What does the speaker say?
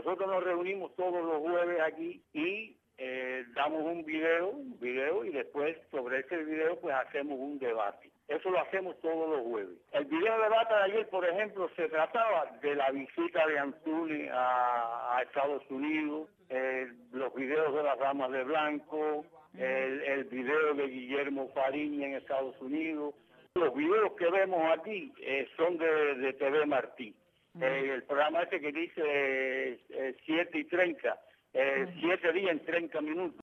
Nosotros nos reunimos todos los jueves aquí y damos un video y después sobre ese video pues hacemos un debate. Eso lo hacemos todos los jueves. El video debate de ayer, por ejemplo, se trataba de la visita de Antunes a Estados Unidos, los videos de las damas de blanco, el video de Guillermo Fariña en Estados Unidos. Los videos que vemos aquí son de TV Martí. El programa este que dice 7:30, 7 días en 30 minutos.